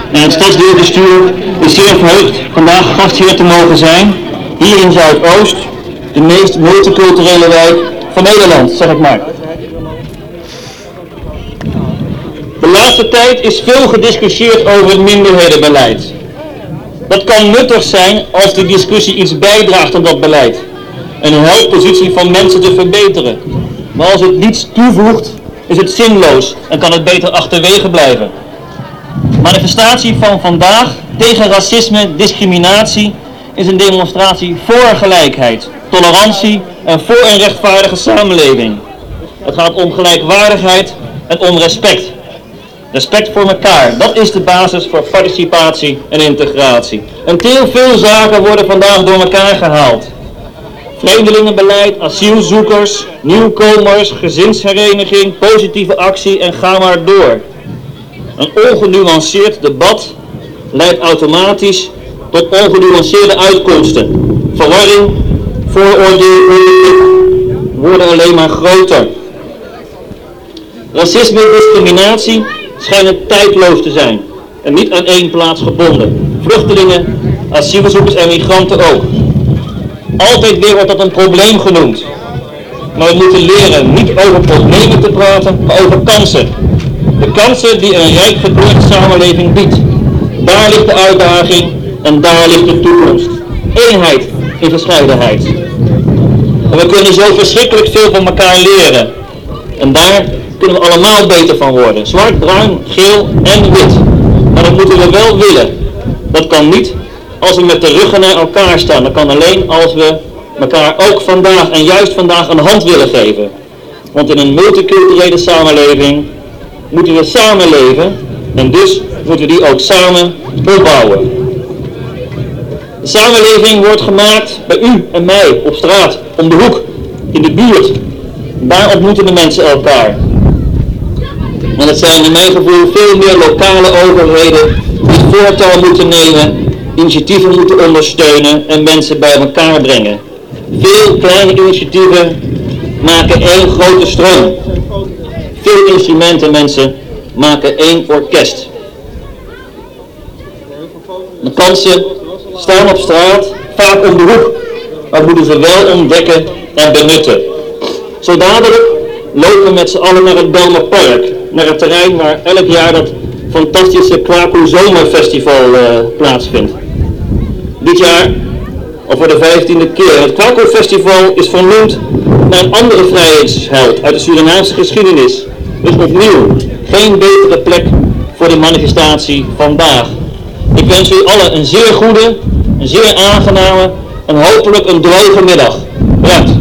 en het stadsdeelbestuur is zeer verheugd vandaag gastheer te mogen zijn, hier in Zuidoost, de meest multiculturele wijk van Nederland, zeg ik maar. De laatste tijd is veel gediscussieerd over het minderhedenbeleid. Dat kan nuttig zijn als de discussie iets bijdraagt aan dat beleid en helpt de positie van mensen te verbeteren. Maar als het niets toevoegt, is het zinloos en kan het beter achterwege blijven. Manifestatie van vandaag tegen racisme, discriminatie is een demonstratie voor gelijkheid, tolerantie en voor een rechtvaardige samenleving. Het gaat om gelijkwaardigheid en om respect. Respect voor elkaar, dat is de basis voor participatie en integratie. En heel veel zaken worden vandaag door elkaar gehaald. Vreemdelingenbeleid, asielzoekers, nieuwkomers, gezinshereniging, positieve actie en ga maar door. Een ongenuanceerd debat leidt automatisch tot ongenuanceerde uitkomsten. Verwarring, vooroordelen worden alleen maar groter. Racisme en discriminatie schijnen tijdloos te zijn en niet aan één plaats gebonden. Vluchtelingen, asielzoekers en migranten ook. Altijd weer wordt dat een probleem genoemd. Maar we moeten leren niet over problemen te praten, maar over kansen. De kansen die een rijk gekleurde samenleving biedt. Daar ligt de uitdaging en daar ligt de toekomst. Eenheid in verscheidenheid. En we kunnen zo verschrikkelijk veel van elkaar leren. En daar kunnen we allemaal beter van worden. Zwart, bruin, geel en wit. Maar dat moeten we wel willen. Dat kan niet als we met de ruggen naar elkaar staan. Dat kan alleen als we elkaar ook vandaag en juist vandaag een hand willen geven. Want in een multiculturele samenleving moeten we samenleven en dus moeten we die ook samen opbouwen. De samenleving wordt gemaakt bij u en mij op straat, om de hoek, in de buurt. Daar ontmoeten de mensen elkaar. En het zijn in mijn gevoel veel meer lokale overheden die het voortouw moeten nemen, initiatieven moeten ondersteunen en mensen bij elkaar brengen. Veel kleine initiatieven maken één grote stroom. Veel instrumenten, mensen, maken één orkest. De kansen staan op straat, vaak om de hoek, maar moeten ze wel ontdekken en benutten. Zo dadelijk lopen we met z'n allen naar het Bijlmerpark, naar het terrein waar elk jaar dat fantastische Kwaku Zomerfestival plaatsvindt. Dit jaar, al voor de 15e keer. Het Kwaku Festival is vernoemd naar een andere vrijheidsheld uit de Surinaamse geschiedenis. Dus opnieuw, geen betere plek voor de manifestatie vandaag. Ik wens u allen een zeer goede, een zeer aangename en hopelijk een droge middag. Bedankt.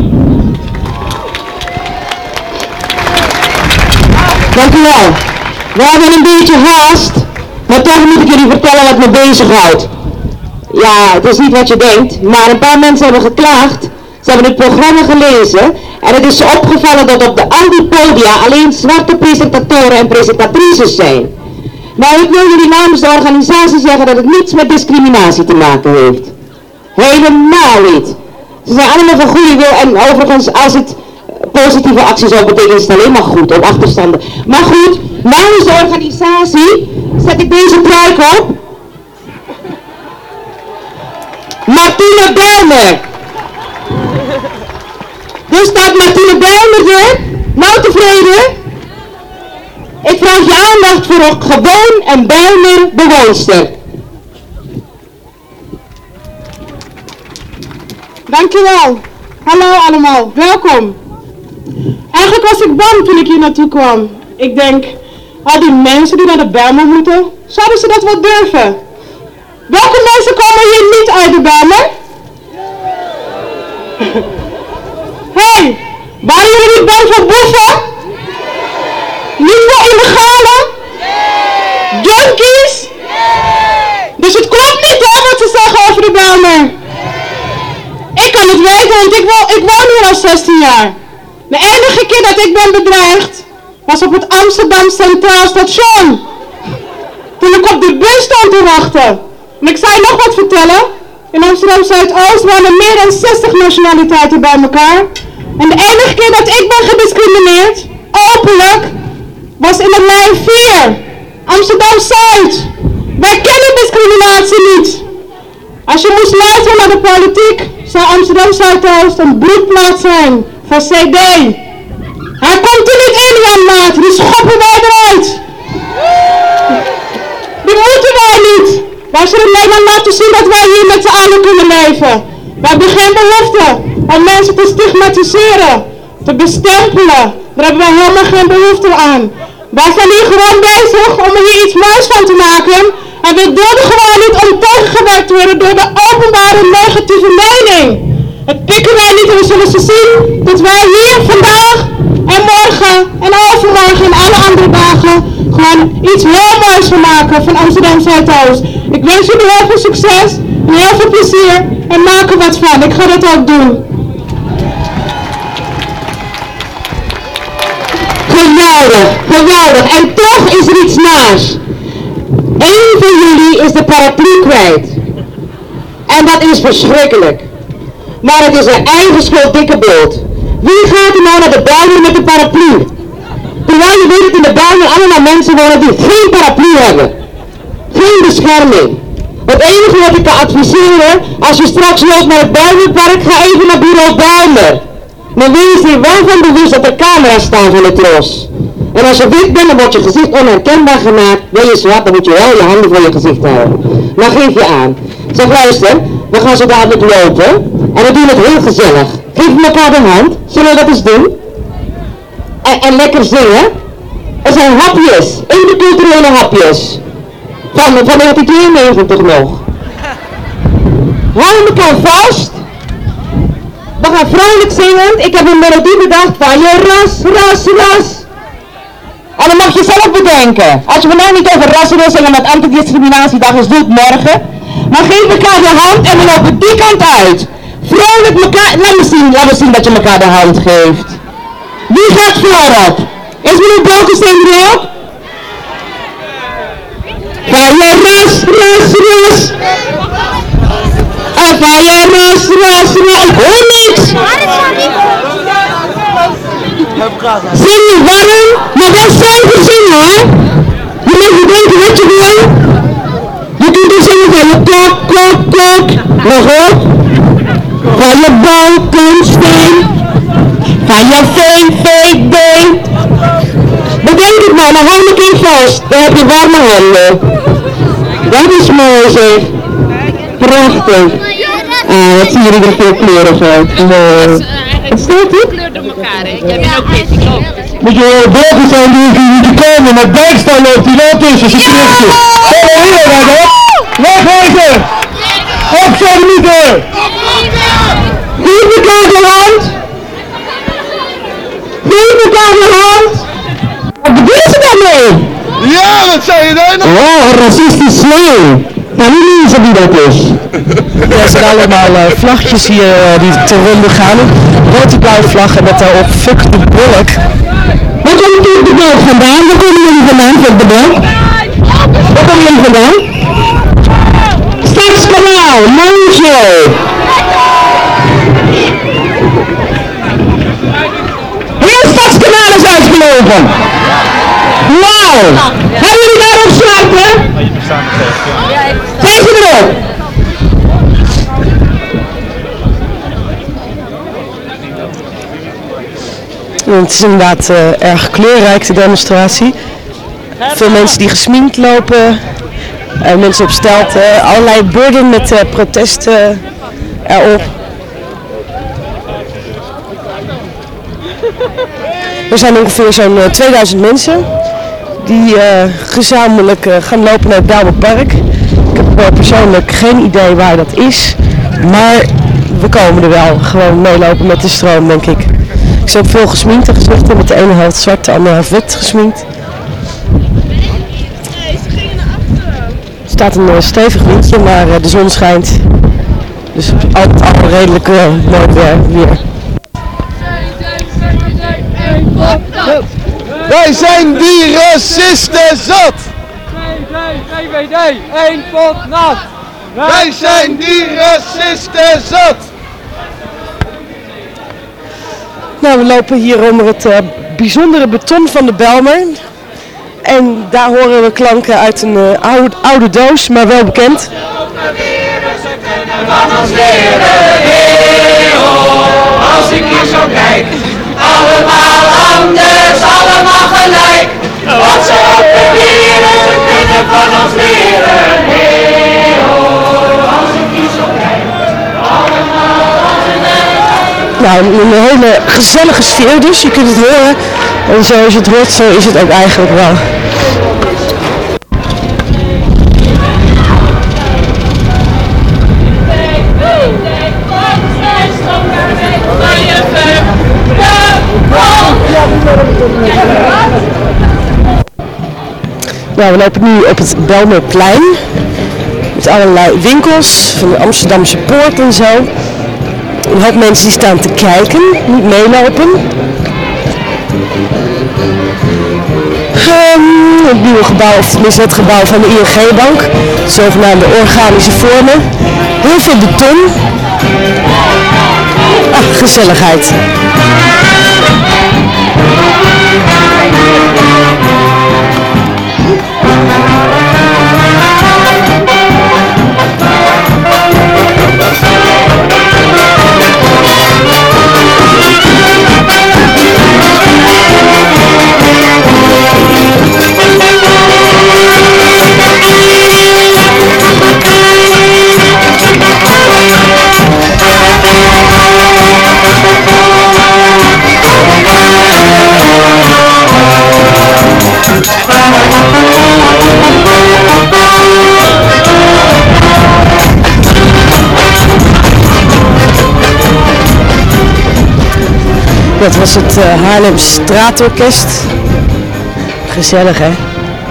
Dank u wel. We hebben een beetje haast, maar toch moet ik jullie vertellen wat me bezighoudt. Ja, het is niet wat je denkt, maar een paar mensen hebben geklaagd. Ze hebben het programma gelezen en het is ze opgevallen dat op al die podia alleen zwarte presentatoren en presentatrices zijn. Nou, ik wil jullie namens de organisatie zeggen dat het niets met discriminatie te maken heeft. Helemaal niet. Ze zijn allemaal van goede wil en overigens als het positieve actie zou betekenen is het alleen maar goed op achterstanden. Maar goed, namens de organisatie zet ik deze pruik op. Martine Bijlmer. Dus staat Martine Bijlmer er. Nou tevreden? Ik vraag je aandacht voor gewoon een Bijlmer bewoonster. Dankjewel. Hallo allemaal, welkom. Eigenlijk was ik bang toen ik hier naartoe kwam. Ik denk, al die mensen die naar de Bijlmer moeten, zouden ze dat wel durven? Welke mensen komen hier niet uit de Bijlmer? Hey, waren jullie niet bang voor boeven? Niet voor illegale? Junkies? Dus het klopt niet hoor wat ze zeggen over de Bijlmer. Ik kan het weten, want ik woon hier al 16 jaar. De enige keer dat ik ben bedreigd, was op het Amsterdam Centraal Station. Toen ik op de bus stond te wachten. En ik zou je nog wat vertellen. In Amsterdam Zuidoost wonen meer dan 60 nationaliteiten bij elkaar. En de enige keer dat ik ben gediscrimineerd, openlijk, was in de lijn 4. Amsterdam Zuid. Bij discriminatie niet. Als je moest luisteren naar de politiek, zou Amsterdam Zuidoost een bloedplaats zijn van CD. Hij komt er niet in, Jan Maat, die schoppen wij eruit. Die moeten wij niet. Wij zullen Nederland laten zien dat wij hier met z'n allen kunnen leven. We hebben geen behoefte om mensen te stigmatiseren, te bestempelen. Daar hebben wij helemaal geen behoefte aan. Wij zijn hier gewoon bezig om er hier iets moois van te maken. En we dulden gewoon niet om tegengewerkt te worden door de openbare negatieve mening. Het pikken wij niet en we zullen ze zien dat wij hier vandaag en morgen en overmorgen en alle andere dagen gewoon iets heel moois van maken van Amsterdam Zuidoost. Ik wens jullie heel veel succes en heel veel plezier en maak er wat van. Ik ga dat ook doen. Geweldig, geweldig. En toch is er iets naars. Eén van jullie is de paraplu kwijt. En dat is verschrikkelijk. Maar het is een eigen schuld, dikke bult. Wie gaat er nou naar de Bijlmer met de paraplu? Terwijl je weet dat in de Bijlmer allemaal mensen wonen die geen paraplu hebben. Geen bescherming. Het enige wat ik kan adviseren, als je straks loopt naar het Bijlmerpark, ga even naar bureau Bijlmer. Maar wees er wel van bewust dat er camera's staan van de tros. En als je wit bent, dan wordt je gezicht onherkenbaar gemaakt. Ben je zwart, dan moet je wel je handen voor je gezicht houden. Maar geef je aan. Zeg, luister, we gaan zo dadelijk lopen. En we doen het heel gezellig. Geef elkaar de hand. Zullen we dat eens doen? En lekker zingen. Er zijn hapjes. Interculturele hapjes. Van 1992 nog. Hou elkaar vast. We gaan vrolijk zingen. Ik heb een melodie bedacht van je ras. En dan mag je zelf bedenken. Als je me nou niet over rassen wil zingen met antidiscriminatiedag is, doe het morgen. Maar geef elkaar de hand en we lopen die kant uit. Vrolijk elkaar. Laat me zien dat je elkaar de hand geeft. Wie gaat voorop? Is meneer Bolkensteen er ook? Van je ras. En van je ras. Ik hoor niks. Zing je warm, maar wel zuiver zingen hoor. Je mag bedenken wat je wil. Je kunt dus zingen van je kok. Nog op. Van je balkonsteen. Van je VVD. Bedenk het maar hou me kind vast. Dan heb je warme handen. Dat is mooi zeg. Prachtig. Wat zie je er veel kleurig uit. Wat staat dit? Kleur door elkaar, hè? Jij bent ook politiek. Moet je boven zijn die niet komen, maar Dijkstal loopt die wel tussen, ze terugje. Kom maar hier, Radop. Wegwezen! Op zo'n meter! Geef elkaar de hand! Geef elkaar de hand! Wat bedoel je daarmee? Ja, wat zei je daar nog? Oh, racistisch slang! Nou, niet weten wie dat is. Er zijn allemaal vlaggetjes hier die te ronde gaan. Rood en blauwe vlaggen met daarop fuck de bolk. Waar komt u op de boot vandaan? Waar komen jullie vandaan, fuck de bolk? Waar komen jullie vandaan? Stadskanaal, Mojo! Heel Stadskanaal is uitgelopen! Wauw! Hebben jullie daarop sluiten? Geef je erop! Het is inderdaad erg kleurrijk, de demonstratie. Veel mensen die gesminkt lopen, mensen op stelten, allerlei borden met protesten erop. Er zijn ongeveer zo'n 2000 mensen die gezamenlijk gaan lopen naar het Bijlmerpark. Ik heb persoonlijk geen idee waar dat is, maar we komen er wel gewoon meelopen met de stroom, denk ik. Ik zie ook veel gesminkte gezichten, met de ene helft zwart, de andere helft wit gesminkt. Er staat een stevig windje, maar de zon schijnt. Dus altijd al redelijk mooi weer. Wij zijn die racisten zat! VVD, 1 pot nat! Wij zijn die racisten zat! Nou, we lopen hier onder het bijzondere beton van de Bijlmer. En daar horen we klanken uit een oude doos, maar wel bekend. Van ons leren, als ik hier zo kijk, allemaal anders, allemaal gelijk. Wat ze ook beweren, ze kunnen van ons leren, als ik hier zo kijk, allemaal anders. Nou, een hele gezellige sfeer dus, je kunt het horen. En zoals je het hoort, zo is het ook eigenlijk wel. Nou, we lopen nu op het Bijlmerplein met allerlei winkels van de Amsterdamse Poort en zo. Een hoop mensen die staan te kijken, niet meelopen. Het nieuwe gebouw, of tenminste het gebouw van de ING-bank, zogenaamde organische vormen. Heel veel beton. Ach, gezelligheid. Dat was het Haarlem Straatorkest. Gezellig, hè?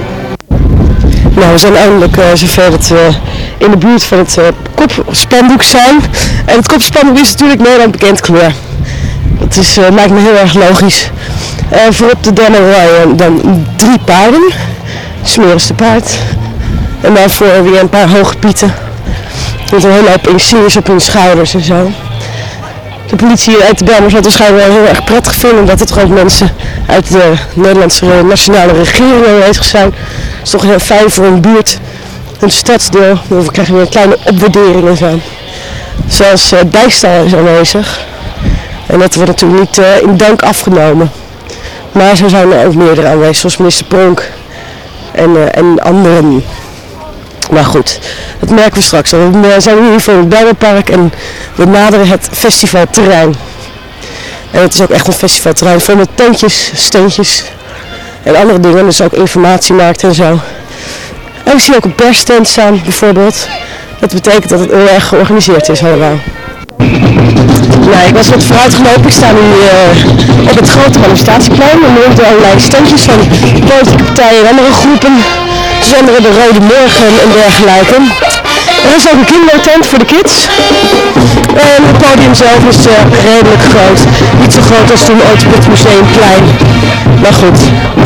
Nou, we zijn eindelijk zover dat we in de buurt van het kopspandoek zijn. En het kopspandoek is natuurlijk Nederland bekend kleur. Dat is, lijkt me heel erg logisch. Voorop de derde rij dan 3 paarden. Smerigste paard. En daarvoor weer een paar hoge pieten. Met een hele hoop insignes op hun schouders en zo. De politie uit de Bijlmer zal het waarschijnlijk wel heel erg prettig vinden dat het gewoon mensen uit de Nederlandse nationale regering aanwezig zijn. Het is toch heel fijn voor een buurt, een stadsdeel. We krijgen weer een kleine opwaardering en zo. Zoals Dijkstal is aanwezig. En dat wordt natuurlijk niet in dank afgenomen. Maar zo zijn er ook meerdere aanwezig, zoals minister Pronk en anderen. Maar goed, dat merken we straks al. We zijn hier voor het Bijlmerpark en we naderen het festivalterrein. En het is ook echt een festivalterrein vol met tentjes, steentjes en andere dingen. Dus ook informatiemarkt en zo. En we zien ook een persstand staan bijvoorbeeld. Dat betekent dat het heel erg georganiseerd is allemaal. Nou, ik was wat vooruitgelopen. Ik sta nu op het grote manifestatieplein. En er zijn allerlei standjes van politieke partijen en andere groepen. Zoals de Rode Morgen en dergelijke. Er is ook een kindertent voor de kids. En het podium zelf is redelijk groot. Niet zo groot als toen ooit op het Museumplein. Maar goed.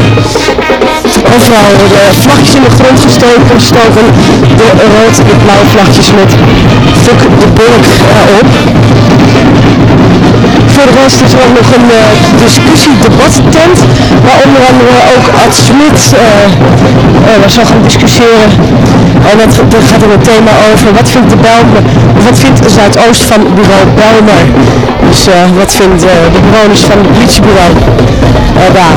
Overal worden vlaggetjes in de grond gestoken. De rood en blauwe vlaggetjes met Fuck de Burg erop. Voor de rest is er ook nog een discussie-debattent, waar onder andere ook Ad Smit zal gaan discussiëren. En dat gaat er een thema over wat vindt Zuidoost van bureau Bijlmer. Dus wat vindt de bewoners van het politiebureau daar.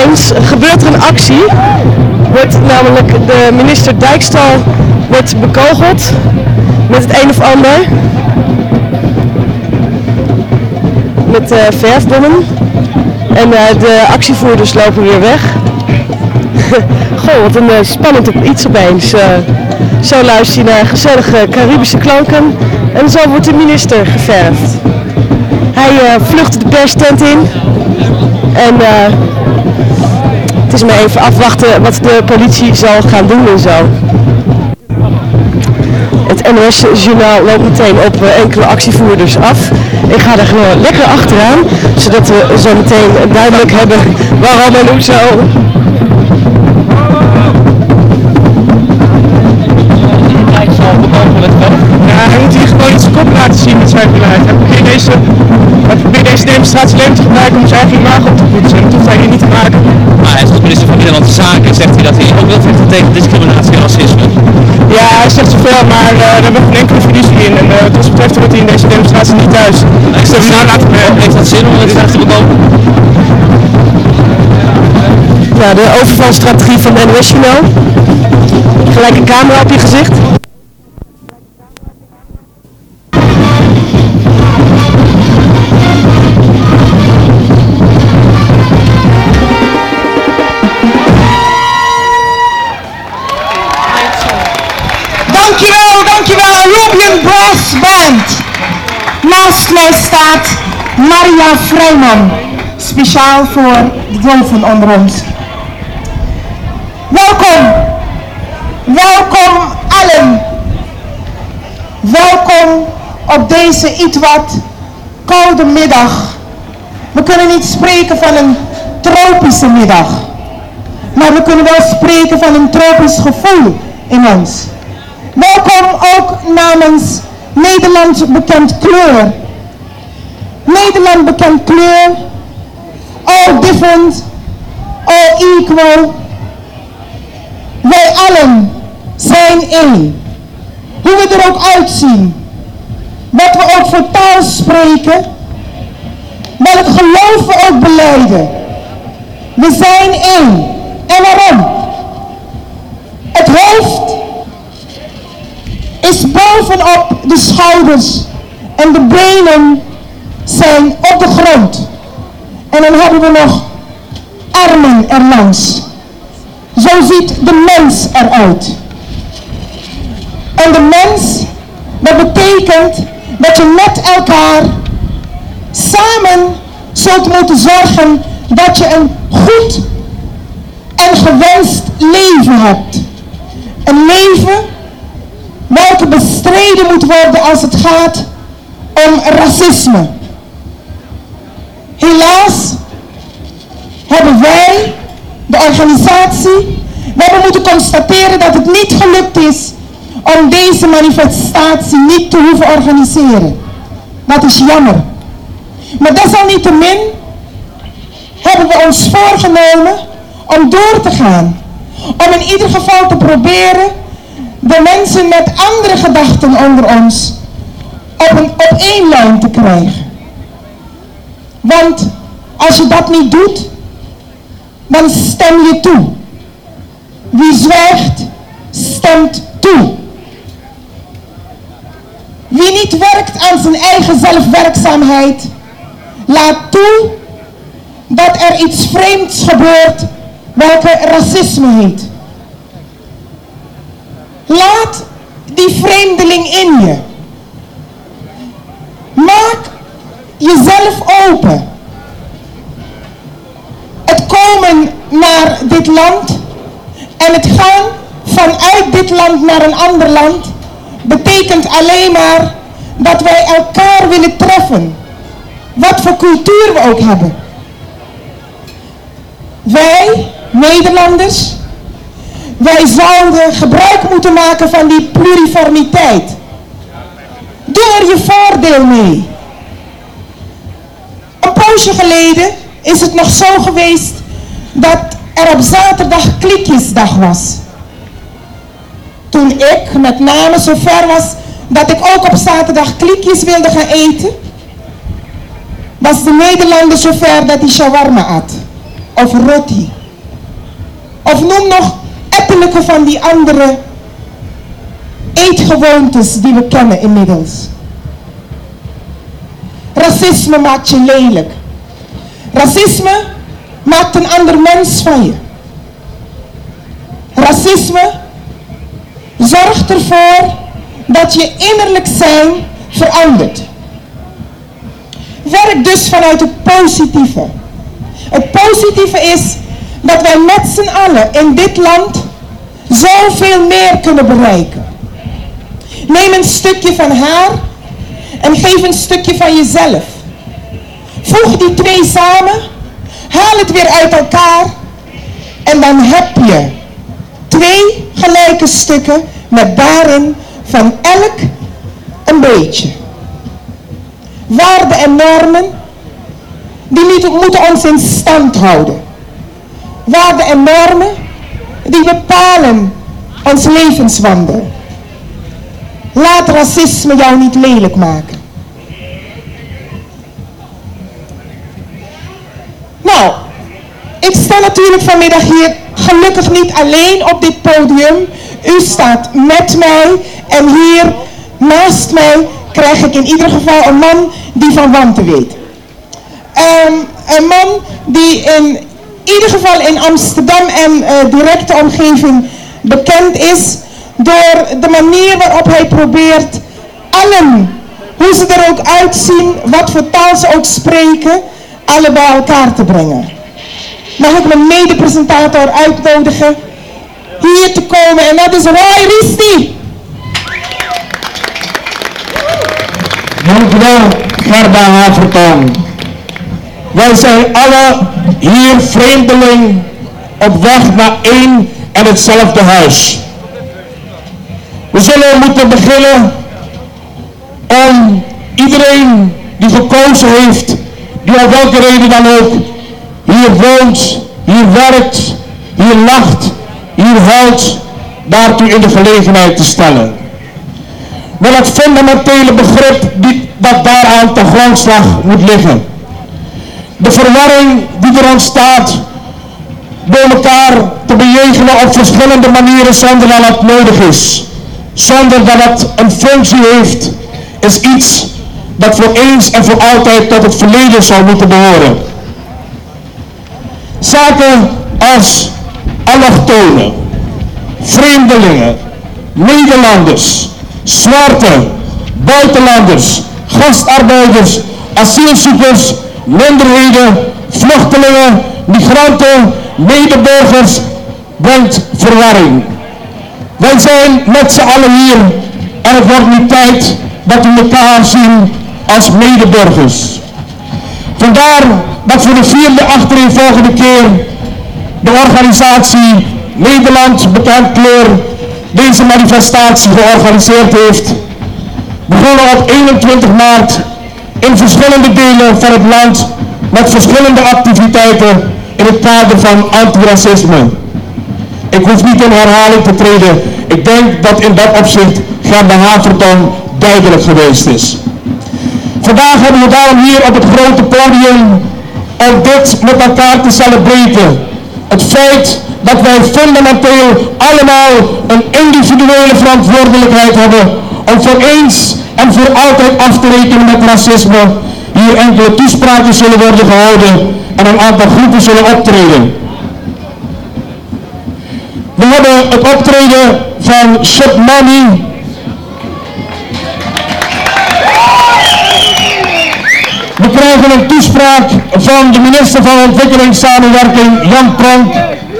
Opeens gebeurt er een actie. Wordt namelijk de minister Dijkstal wordt bekogeld met het een of ander. Met verfbommen. En de actievoerders lopen weer weg. Goh, wat een spannend iets opeens. Zo luister je naar gezellige Caribische klanken en zo wordt de minister geverfd. Hij vlucht de perstent in en het is maar even afwachten wat de politie zal gaan doen en zo. Het NOS-journaal loopt meteen op enkele actievoerders af. Ik ga er gewoon lekker achteraan, zodat we zo meteen duidelijk hebben waarom en hoezo. Ja, hij moet hier gewoon iets kop laten zien met zijn beleid. Hij probeert deze demonstratie alleen te gebruiken om zijn eigen imago op te poetsen. En dat hoeft hij hier niet te maken. Maar hij is als minister van Binnenlandse Zaken, zegt hij dat hij ook wil vechten tegen discriminatie en racisme. Ja, hij zegt zoveel, maar daar hebben we geen enkele verliezen in. En wat ons betreft hoort hij in deze demonstratie niet thuis. Heeft dat zin om dit graag te bekomen? Ja, de overvalstrategie van de NOS-journaal. Gelijk een camera op je gezicht. Dankjewel Rubian Brass Band. Naast mij staat Maria Vrijman, speciaal voor de doven onder ons. Welkom allen. Welkom op deze iets wat koude middag. We kunnen niet spreken van een tropische middag, maar we kunnen wel spreken van een tropisch gevoel in ons. Welkom ook namens Nederland bekend kleur. Nederland bekend kleur. All different, all equal. Wij allen zijn één. Hoe we er ook uitzien. Wat we ook voor taal spreken. Welk geloof we ook belijden. We zijn één. En waarom? Het hoofd is bovenop de schouders en de benen zijn op de grond. En dan hebben we nog armen erlangs. Zo ziet de mens eruit. En de mens, dat betekent dat je met elkaar samen zult moeten zorgen dat je een goed en gewenst leven hebt. Een leven welke bestreden moet worden als het gaat om racisme. Helaas hebben wij, de organisatie, we hebben moeten constateren dat het niet gelukt is om deze manifestatie niet te hoeven organiseren. Dat is jammer. Maar desalniettemin hebben we ons voorgenomen om door te gaan. Om in ieder geval te proberen de mensen met andere gedachten onder ons op één lijn te krijgen. Want als je dat niet doet, dan stem je toe. Wie zwijgt, stemt toe. Wie niet werkt aan zijn eigen zelfwerkzaamheid, laat toe dat er iets vreemds gebeurt welke racisme heet. Laat die vreemdeling in je. Maak jezelf open. Het komen naar dit land en het gaan vanuit dit land naar een ander land betekent alleen maar dat wij elkaar willen treffen. Wat voor cultuur we ook hebben. Wij, Nederlanders, wij zouden gebruik moeten maken van die pluriformiteit. Doe er je voordeel mee. Een poosje geleden is het nog zo geweest dat er op zaterdag klikjesdag was. Toen ik met name zo ver was dat ik ook op zaterdag klikjes wilde gaan eten, was de Nederlander zo ver dat hij shawarma at. of roti. Of noem nog ettelijke van die andere eetgewoontes die we kennen inmiddels. Racisme maakt je lelijk. Racisme maakt een ander mens van je. Racisme zorgt ervoor dat je innerlijk zijn verandert. Werk dus vanuit het positieve. Het positieve is dat wij met z'n allen in dit land zoveel meer kunnen bereiken. Neem een stukje van haar en geef een stukje van jezelf. Voeg die twee samen, haal het weer uit elkaar en dan heb je twee gelijke stukken met daarin van elk een beetje. Waarden en normen, die moeten ons in stand houden. Waarden en normen, die bepalen ons levenswandel. Laat racisme jou niet lelijk maken. Nou, ik sta natuurlijk vanmiddag hier gelukkig niet alleen op dit podium. U staat met mij en hier naast mij krijg ik in ieder geval een man die van wanten weet. Een man die in ieder geval in Amsterdam en directe omgeving bekend is door de manier waarop hij probeert allen, hoe ze er ook uitzien, wat voor taal ze ook spreken, alle bij elkaar te brengen. Mag ik mijn mede-presentator uitnodigen hier te komen en dat is Roy Risti. Dank u wel, Gerda Havertong. Wij zijn alle hier vreemdeling op weg naar één en hetzelfde huis. We zullen moeten beginnen om iedereen die gekozen heeft, die om welke reden dan ook hier woont, hier werkt, hier lacht, hier huilt, daartoe in de gelegenheid te stellen. Wel het fundamentele begrip dat daaraan ten grondslag moet liggen. De verwarring die er ontstaat door elkaar te bejegenen op verschillende manieren zonder dat het nodig is. Zonder dat het een functie heeft, is iets dat voor eens en voor altijd tot het verleden zou moeten behoren. Zaken als allochtonen, vreemdelingen, Nederlanders, zwarte, buitenlanders, gastarbeiders, asielzoekers, minderheden, vluchtelingen, migranten, medeburgers, brengt verwarring. Wij zijn met z'n allen hier en het wordt nu tijd dat we elkaar zien als medeburgers. Vandaar dat voor de vierde achtereenvolgende keer de organisatie Nederland Bekend Kleur deze manifestatie georganiseerd heeft. Begonnen op 21 maart in verschillende delen van het land met verschillende activiteiten in het kader van antiracisme. Ik hoef niet in herhaling te treden. Ik denk dat in dat opzicht Gerda Havertong duidelijk geweest is. Vandaag hebben we daarom hier op het grote podium om dit met elkaar te celebreren. Het feit dat wij fundamenteel allemaal een individuele verantwoordelijkheid hebben om voor eens en voor altijd af te rekenen met racisme. Hier enkele toespraken zullen worden gehouden en een aantal groepen zullen optreden. We hebben het optreden van Ship Money. We krijgen een toespraak van de minister van Ontwikkelingssamenwerking, Jan Pronk.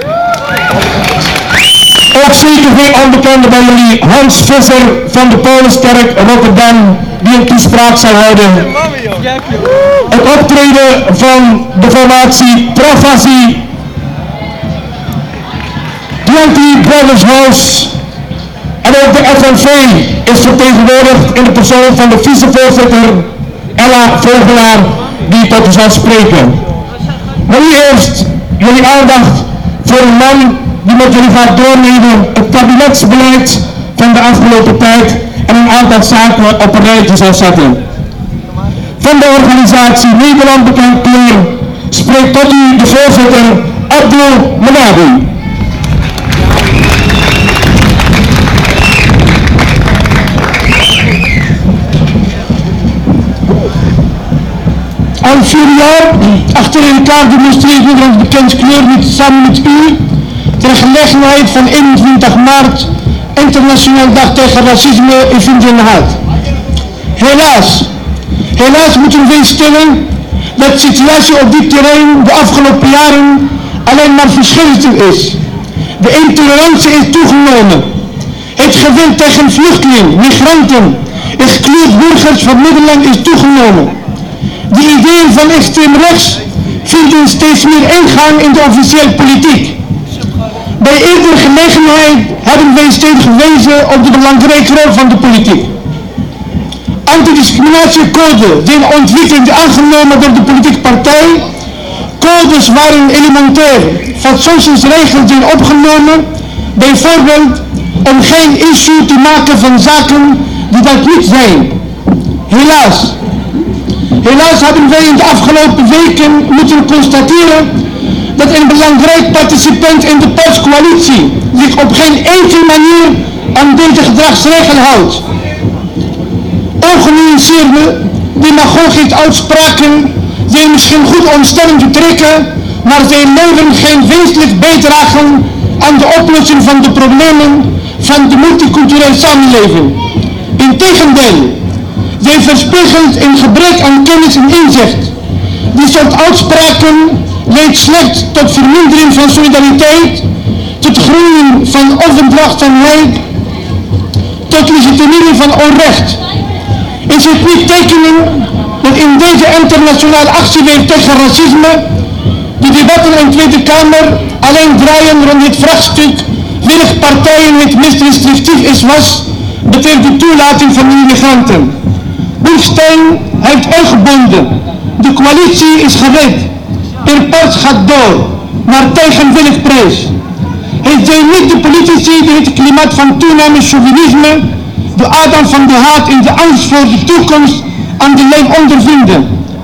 Ook zeker geen onbekende bij jullie, Hans Visser van de Pauluskerk Rotterdam, die een toespraak zal houden. Het optreden van de formatie Travasi, 20 Brothers House, en ook de FNV is vertegenwoordigd in de persoon van de vicevoorzitter Ella Vogelaar, die tot u zal spreken. Maar nu eerst jullie aandacht voor een man die met jullie gaat doornemen het kabinetsbeleid van de afgelopen tijd en een aantal zaken op een rijtje zal zetten. Van de organisatie Nederland Bekend Kleur spreekt tot u de voorzitter Abdul Menabi. Al 4 jaar achter elkaar demonstreert Nederland bekend kleur samen met u ter gelegenheid van 21 maart, Internationale Dag tegen Racisme in Vindenhaat. Helaas moeten we stellen dat de situatie op dit terrein de afgelopen jaren alleen maar verschillend is. De intolerantie is toegenomen. Het geweld tegen vluchtelingen, migranten en gekleurde burgers van Nederland is toegenomen. De ideeën van extreem rechts vinden steeds meer ingang in de officiële politiek. Bij eerdere gelegenheid hebben wij steeds gewezen op de belangrijke rol van de politiek. Antidiscriminatiecodes zijn ontwikkeld en aangenomen door de politieke partij. Codes waarin elementair fatsoensregels zijn opgenomen, bijvoorbeeld om geen issue te maken van zaken die dat niet zijn. Helaas hebben wij in de afgelopen weken moeten constateren dat een belangrijk participant in de postcoalitie zich op geen enkele manier aan deze gedragsregel houdt. Ongenuanceerde, demagogische uitspraken zijn misschien goed om stemmen te trekken, maar zij leveren geen wezenlijk bijdrage aan de oplossing van de problemen van de multiculturele samenleving. Integendeel, zij verspiegelt een gebrek aan kennis en inzicht. Die soort uitspraken leidt slechts tot vermindering van solidariteit, tot groeien van onverdraagzaamheid, tot legitimering van onrecht. Is het niet tekenen dat in deze internationale actieweek tegen racisme de debatten in de Tweede Kamer alleen draaien rond het vraagstuk welke partijen het meest restrictief was betreft de toelating van immigranten. Boekstein heeft ongebonden. De coalitie is gered. Per pers gaat door, maar tegen welke prijs. Het zijn niet de politici die het klimaat van toename chauvinisme, de adem van de haat en de angst voor de toekomst aan de lijf ondervinden.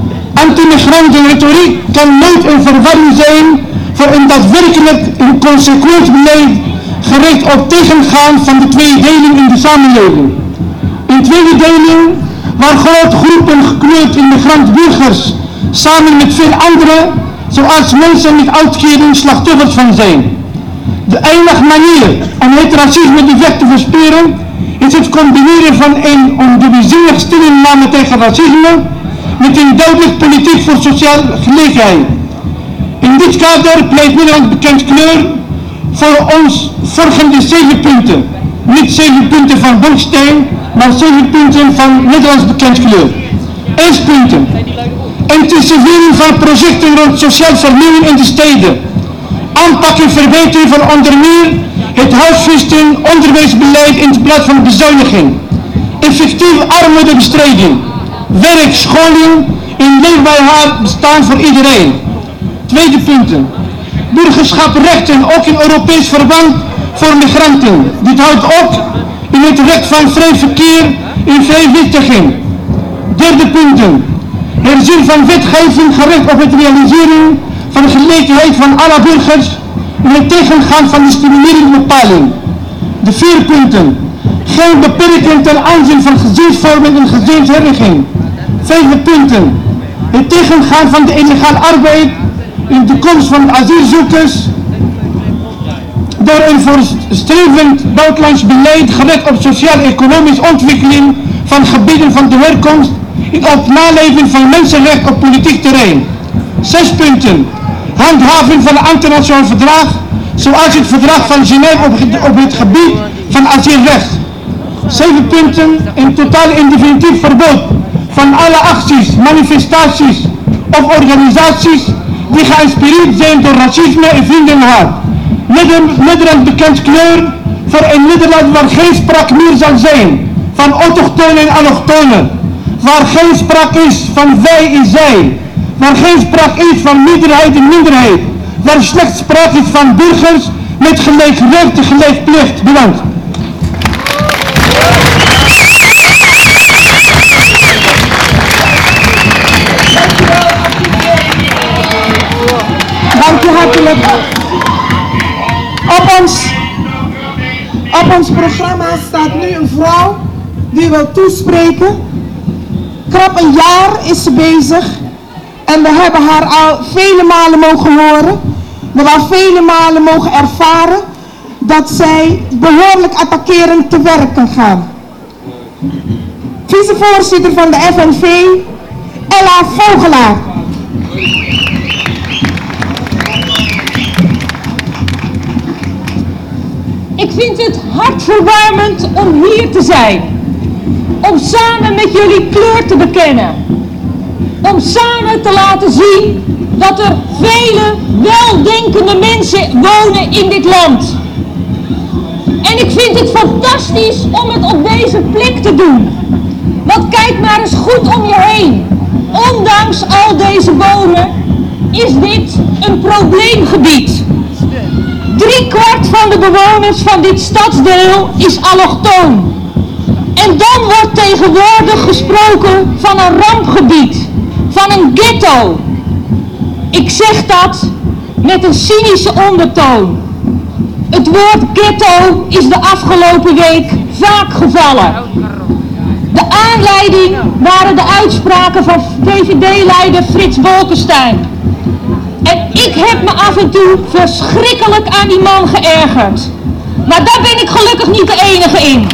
Anti-migrantenretoriek kan nooit een verwarring zijn voor een daadwerkelijk en consequent beleid gericht op tegengaan van de tweedeling in de samenleving. Een tweedeling waar grote groepen gekleurd immigrantenburgers samen met veel anderen, zoals mensen met uitkering, slachtoffers van zijn. De enige manier om het racisme de weg te versperen is het combineren van een ondubbelzinnig stellingname tegen racisme met een duidelijk politiek voor sociale gelijkheid. In dit kader pleit Nederland bekend kleur voor ons volgende 7 punten. Niet 7 punten van Boekstein, maar 7 punten van Nederlands bekend kleur. 1 punten. Intensivering van projecten rond sociaal vernieuwing in de steden. Aanpak en verbetering van onder meer het huisvesting, onderwijsbeleid in plaats van bezuiniging. Effectieve armoedebestrijding. Werk, scholing en leefbaar bestaan voor iedereen. Tweede punten. Burgerschapsrechten ook in Europees verband voor migranten. Dit houdt ook in het recht van vrij verkeer en vrijwittiging. Derde punten. Herzien van wetgeving gericht op het realiseren van de gelijkheid van alle burgers en het tegengaan van discriminerende bepaling. De 4 punten. Geen beperking ten aanzien van gezinsvorming en gezinshereniging. 5 punten. Het tegengaan van de illegale arbeid en de komst van asielzoekers door een voorstrevend buitenlands beleid gericht op sociaal-economische ontwikkeling van gebieden van de herkomst en op naleving van mensenrechten op politiek terrein. 6 punten. Handhaving van het internationaal verdrag, zoals het verdrag van Genève op het gebied van asielrecht. 7 punten. Een totaal en definitief verbod van alle acties, manifestaties of organisaties die geïnspireerd zijn door racisme en vriendenhaat. Nederland bekend kleur voor een Nederland waar geen sprake meer zal zijn van autochtonen en allochtonen. Waar geen sprake is van wij en zij. Waar geen sprake is van meerderheid en minderheid. Waar slechts sprake is van burgers met gelijk recht en gelijk plicht. Bedankt. Dank je hartelijk. Op ons programma staat nu een vrouw die wil toespreken. Krap een jaar is ze bezig en we hebben haar al vele malen mogen horen. We hebben al vele malen mogen ervaren dat zij behoorlijk attackerend te werk kan gaan. Vicevoorzitter van de FNV, Ella Vogelaar. Ik vind het hartverwarmend om hier te zijn. Om samen met jullie kleur te bekennen. Om samen te laten zien dat er vele weldenkende mensen wonen in dit land. En ik vind het fantastisch om het op deze plek te doen. Want kijk maar eens goed om je heen. Ondanks al deze bomen is dit een probleemgebied. 3/4 van de bewoners van dit stadsdeel is allochtoon. En dan wordt tegenwoordig gesproken van een rampgebied, van een ghetto. Ik zeg dat met een cynische ondertoon. Het woord ghetto is de afgelopen week vaak gevallen. De aanleiding waren de uitspraken van VVD-leider Frits Bolkestein. En ik heb me af en toe verschrikkelijk aan die man geërgerd. Maar daar ben ik gelukkig niet de enige in.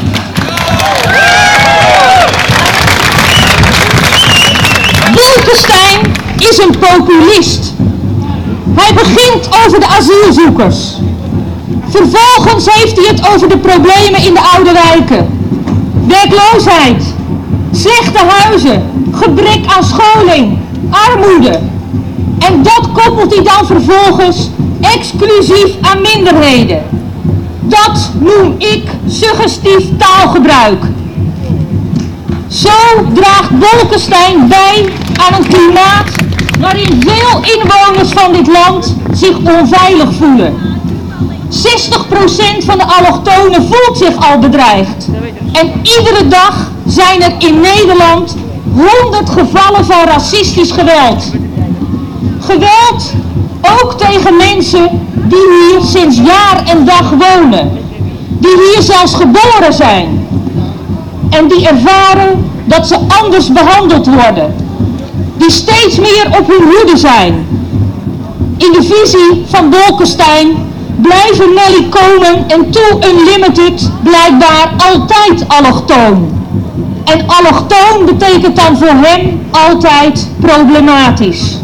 Bolkestein is een populist. Hij begint over de asielzoekers. Vervolgens heeft hij het over de problemen in de oude wijken. Werkloosheid, slechte huizen, gebrek aan scholing, armoede. En dat koppelt hij dan vervolgens exclusief aan minderheden. Dat noem ik suggestief taalgebruik. Zo draagt Bolkestein bij aan een klimaat waarin veel inwoners van dit land zich onveilig voelen. 60% van de allochtonen voelt zich al bedreigd. En iedere dag zijn er in Nederland 100 gevallen van racistisch geweld. Geweld ook tegen mensen die hier sinds jaar en dag wonen. Die hier zelfs geboren zijn. En die ervaren dat ze anders behandeld worden. Die steeds meer op hun hoede zijn. In de visie van Bolkestein blijven Nelly Komen en Too Unlimited blijkbaar altijd allochtoon. En allochtoon betekent dan voor hem altijd problematisch.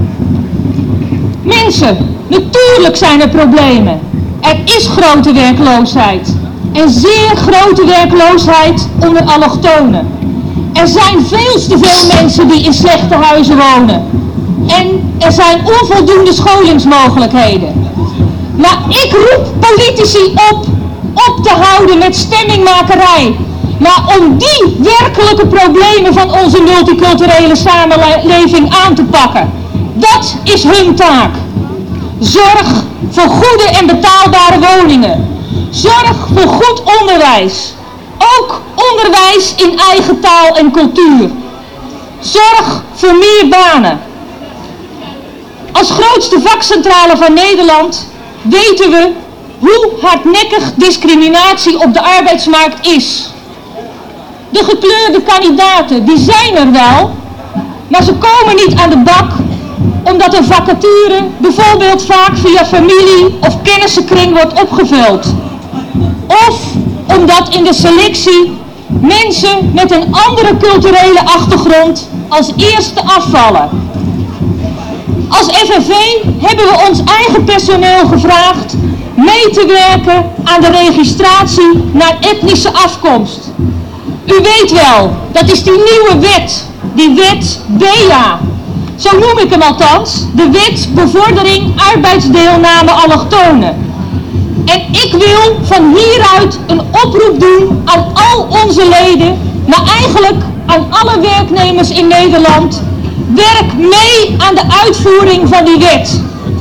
Mensen, natuurlijk zijn er problemen. Er is grote werkloosheid. En zeer grote werkloosheid onder allochtonen. Er zijn veel te veel mensen die in slechte huizen wonen. En er zijn onvoldoende scholingsmogelijkheden. Maar ik roep politici op te houden met stemmingmakerij. Maar om die werkelijke problemen van onze multiculturele samenleving aan te pakken. Dat is hun taak. Zorg voor goede en betaalbare woningen. Zorg voor goed onderwijs. Ook onderwijs in eigen taal en cultuur. Zorg voor meer banen. Als grootste vakcentrale van Nederland weten we hoe hardnekkig discriminatie op de arbeidsmarkt is. De gekleurde kandidaten, die zijn er wel, maar ze komen niet aan de bak omdat een vacature bijvoorbeeld vaak via familie of kennissenkring wordt opgevuld. Of omdat in de selectie mensen met een andere culturele achtergrond als eerste afvallen. Als FNV hebben we ons eigen personeel gevraagd mee te werken aan de registratie naar etnische afkomst. U weet wel, dat is die nieuwe wet, die wet BEA. Zo noem ik hem althans, de wet bevordering arbeidsdeelname allochtonen. En ik wil van hieruit een oproep doen aan al onze leden, maar eigenlijk aan alle werknemers in Nederland. Werk mee aan de uitvoering van die wet.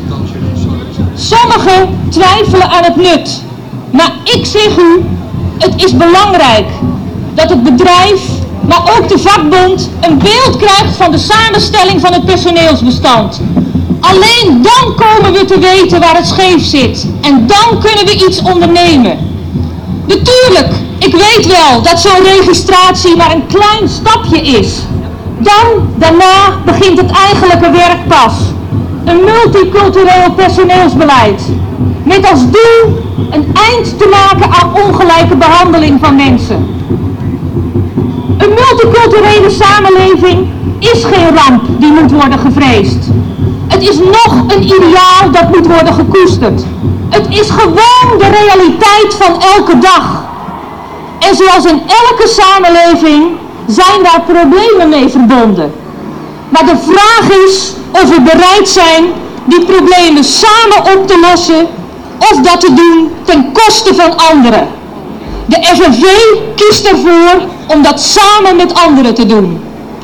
Sommigen twijfelen aan het nut, maar ik zeg u, het is belangrijk dat het bedrijf, maar ook de vakbond, een beeld krijgt van de samenstelling van het personeelsbestand. Alleen dan komen we te weten waar het scheef zit. En dan kunnen we iets ondernemen. Natuurlijk, ik weet wel dat zo'n registratie maar een klein stapje is. Daarna begint het eigenlijke werk pas. Een multicultureel personeelsbeleid. Met als doel een eind te maken aan ongelijke behandeling van mensen. Een multiculturele samenleving is geen ramp die moet worden gevreesd. Het is nog een ideaal dat moet worden gekoesterd. Het is gewoon de realiteit van elke dag. En zoals in elke samenleving zijn daar problemen mee verbonden. Maar de vraag is of we bereid zijn die problemen samen op te lossen of dat te doen ten koste van anderen. De FNV kiest ervoor om dat samen met anderen te doen.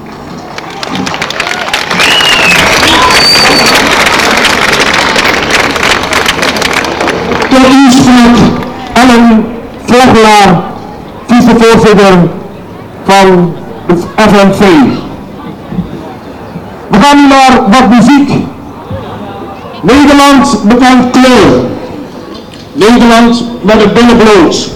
Tot u spreekt Ellen Vleugelaar, vicevoorzitter van de FNV. We gaan nu naar wat muziek. Nederland bekend kleur. Nederland met het billen bloot.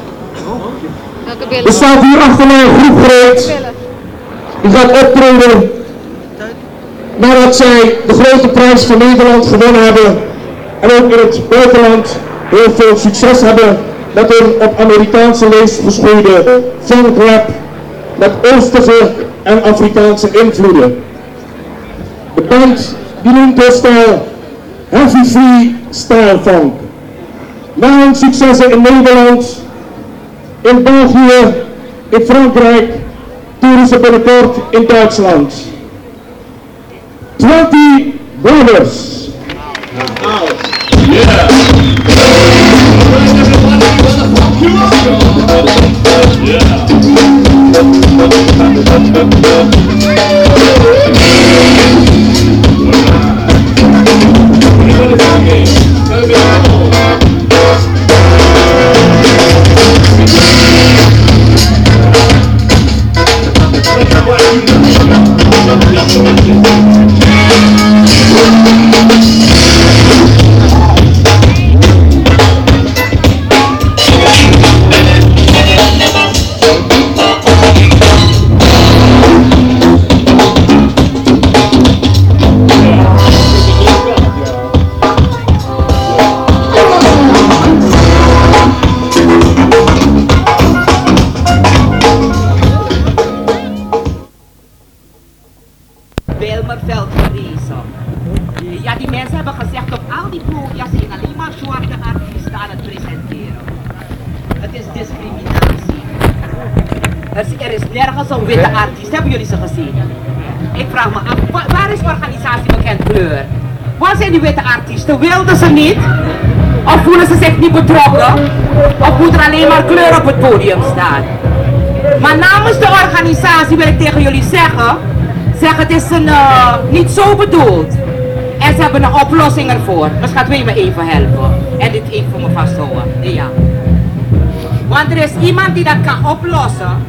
Er staat hier achter mij een groep gereed. Die gaat optreden nadat zij de grote prijs van Nederland gewonnen hebben. En ook in het buitenland heel veel succes hebben met hun op Amerikaanse leest geschoeide funkrap met Oosterse en Afrikaanse invloeden. De band die noemt de stijl Heavy Free Style Funk. Na hun successen in Nederland, in België, in Frankrijk, toeren ze binnenkort in Duitsland. 20 Brothers. Ja, die mensen hebben gezegd op al die podia zijn alleen maar zwarte artiesten aan het presenteren. Het is discriminatie. Er is nergens een witte artiest. Hebben jullie ze gezien? Ik vraag me af, waar is de organisatie bekend kleur? Waar zijn die witte artiesten? Wilden ze niet? Of voelen ze zich niet betrokken? Of moet er alleen maar kleur op het podium staan? Maar namens de organisatie wil ik tegen jullie zeggen, het is niet zo bedoeld. En ze hebben een oplossing ervoor. Dus gaat u me even helpen. En dit even voor me vasthouden. Ja. Want er is iemand die dat kan oplossen.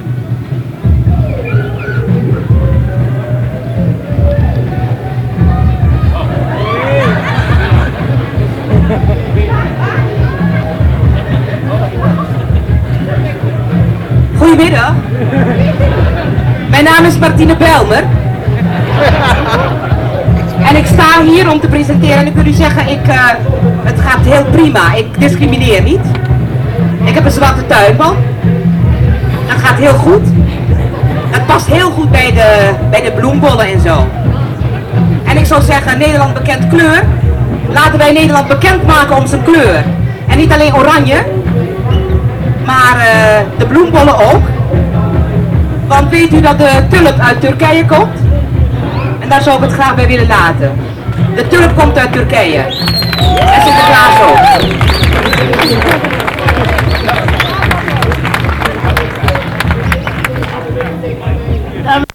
Goedemiddag. Mijn naam is Martine Belmer. En ik sta hier om te presenteren en ik wil u zeggen, het gaat heel prima. Ik discrimineer niet. Ik heb een zwarte tuinman. Dat gaat heel goed. Het past heel goed bij de bloembollen en zo. En ik zou zeggen, Nederland bekend kleur. Laten wij Nederland bekend maken om zijn kleur. En niet alleen oranje, maar de bloembollen ook. Want weet u dat de tulp uit Turkije komt? En daar zou ik het graag bij willen laten. De tulp komt uit Turkije. En Sinterklaas ook.